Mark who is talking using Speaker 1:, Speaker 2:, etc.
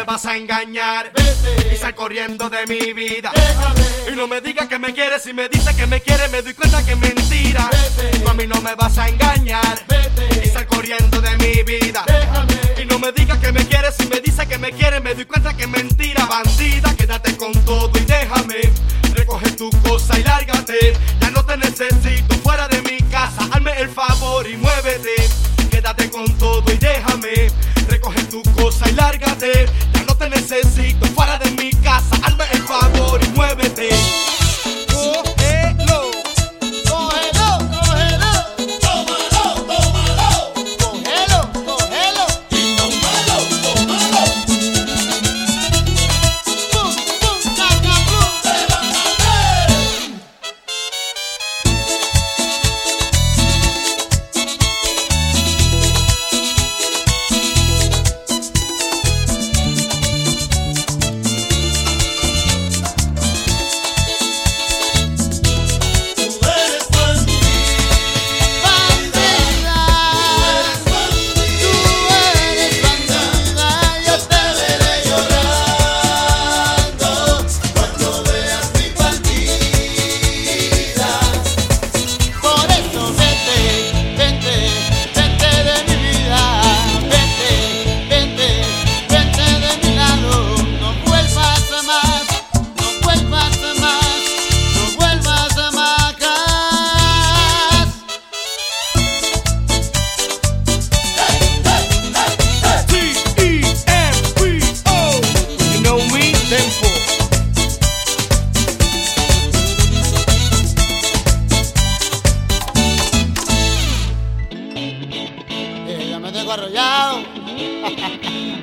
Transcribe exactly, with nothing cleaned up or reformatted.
Speaker 1: me vas a engañar.
Speaker 2: Vete
Speaker 1: y sal corriendo de mi vida.
Speaker 2: Déjame.
Speaker 1: Y no me digas que me quieres, si me dices que me quieres me doy cuenta que es mentira.
Speaker 2: Vete.
Speaker 1: Tú a mí no me vas a engañar.
Speaker 2: Vete
Speaker 1: y sal corriendo de mi vida.
Speaker 2: Déjame.
Speaker 1: Y no me digas que me quieres, si me dices que me quieres me doy cuenta que es mentira. Bandida, quédate con todo y déjame. Recoge tu cosa y lárgate. Ya no te necesito fuera de mi casa. Hazme el favor y muévete. Quédate con todo y déjame. Recoge tu cosa y lárgate. Ya no te necesito fuera de mi casa. Hazme el favor y muévete. Cógelo.
Speaker 2: Cógelo, cógelo.
Speaker 3: Tómalo, tómalo.
Speaker 2: Cógelo, cógelo.
Speaker 3: Y tómalo, tómalo.
Speaker 2: Pum, pum, caca, pum.
Speaker 3: ¡Levántate! Tú eres bandida.
Speaker 2: Bandida. Tú eres bandida. Yo te veré
Speaker 3: Llorando cuando veas mi partida.
Speaker 2: Por eso vete, vete, vete de mi vida. Vete, vete, vete de mi lado. No vuelvas a más, no vuelvas a más, no vuelvas a más.
Speaker 1: T E M P O. You know me, Tempo.
Speaker 2: Eh, ya me tengo arrollado.